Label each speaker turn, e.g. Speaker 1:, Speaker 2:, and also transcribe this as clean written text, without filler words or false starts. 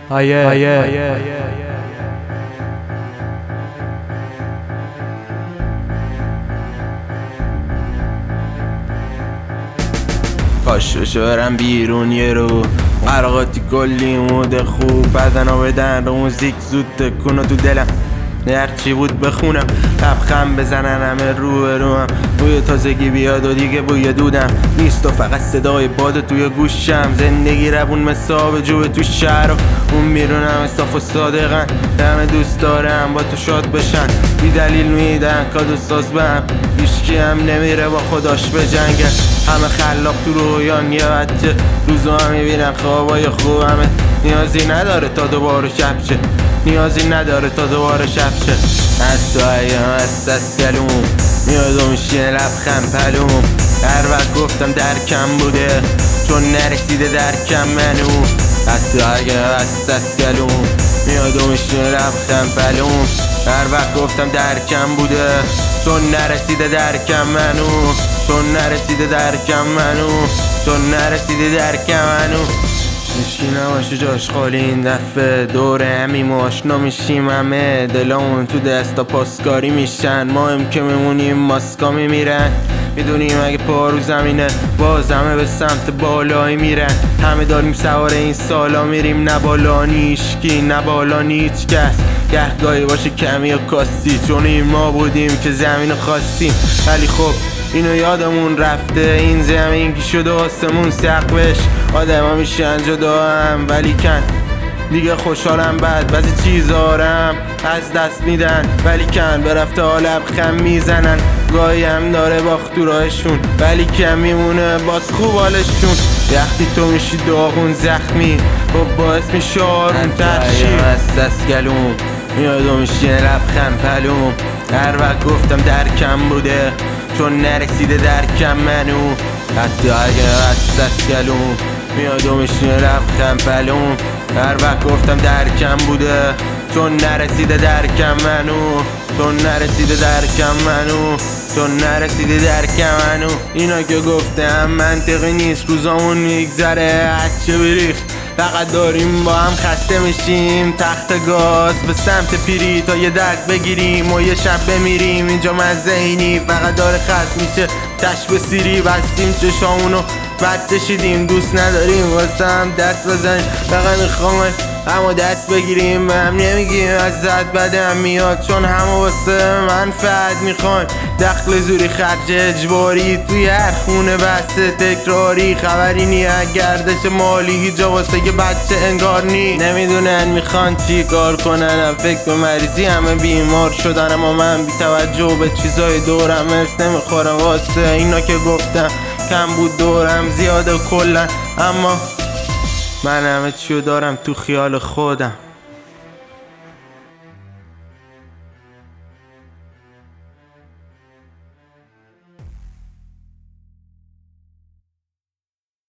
Speaker 1: پاشو برم بیرون یه رو قرقاتی کلی مود خوب بدنا بدن رو موزیک زود تکونو تو دلم نرچی بود بخونم لبخند بزنن همه روم بوی تازگی بیاد و دیگه بوی دودم نیست و فقط صدای باد توی گوشم زندگی روون مثاب جوه تو شهر و اون میرونم اصاف و صادقن همه دوست دارم با تو شاد بشن بی دلیل میدن کادو ساز بهم هیچکی هم نمیره با خداش به جنگه همه خلاق تو رویان یه بچه روزو هم میبینن خوابای خوبمه نیازی نداره تا دوباره شب شه نیازی نداره تا دوباره شب شه از تو ایام از گلوم میاد و میشینه لبخند پلوم هر وقت گفتم درکم بوده چون نرسیده درکم منو از تو ایام از گلوم میاد و میشینه لبخند پلوم هر وقت گفتم درکم بوده چون نرسیده درکم منو چون نرسیده درکم منو چون نرسیده درکم منو هیچکی نباشه جاش خالی این دفعه دوره همیم و آشنا میشیم همه دلامون تو دستا پاسکاری میشن ما هم که میمونیم ماسکا میمیرن میدونیم اگه پا رو زمینه باز همه به سمت بالایی میرن همه داریم سوار این سالا میریم نه بالا نیشکی نه بالا هیچ کس گهگاهی باشه کمی و کاستی چون این ما بودیم که زمین خواستیم ولی خب اینو یادمون رفته این زمین که شده آسمون سقفش آدم ها میشن جدا هم ولی کن دیگه خوشحالم بعضی چیزارم از دست میدن ولی کن به رفته لبخند میزنن گاهی هم داره باخت تو راهشون ولی کم میمونه باز خوب حالشون وقتی تو میشی داغون زخمی خب باعث میشه آروم ترشی از دست گلوم میاد و میشینه لبخند پلوم هر وقت گفتم درکم بوده چون نرسیده درکم منو حتی اگه از دست گلوم میاد و میشینه لبخند پلوم هر وقت گفتم درکم بوده چون نرسیده درکم منو چون نرسیده درکم منو چون نرسیده درکم منو اینا که گفتم منطقی نیست روزامون میگذره هرچه بریخ فقط داریم با هم خسته میشیم تخت گاز به سمت پیری تا یه درد بگیریم و یه شب بمیریم اینجا مزه اینی فقط داره خست میشه تش به سیری بستیم چشامونو بد کشیدیم دوست نداریم واسه هم دست بزنیم فقط میخوام اما دست بگیریم به هم نمیگیم ازت بدم میاد چون همه واسه منفعت میخوایم دخل زوری خرج اجباری توی هر خونه بسته تکراری خبری نی گردش مالی هیچ جا واسه یه بچه انگار نی نمیدونن میخوان چی کار کنن فکر به مریضی همه بیمار شدن اما من بی توجه به چیزای دورم ارس نمیخورم واسه اینا که گفتم کم بود دورم زیاده کلن اما من همه چیو دارم تو خیال خودم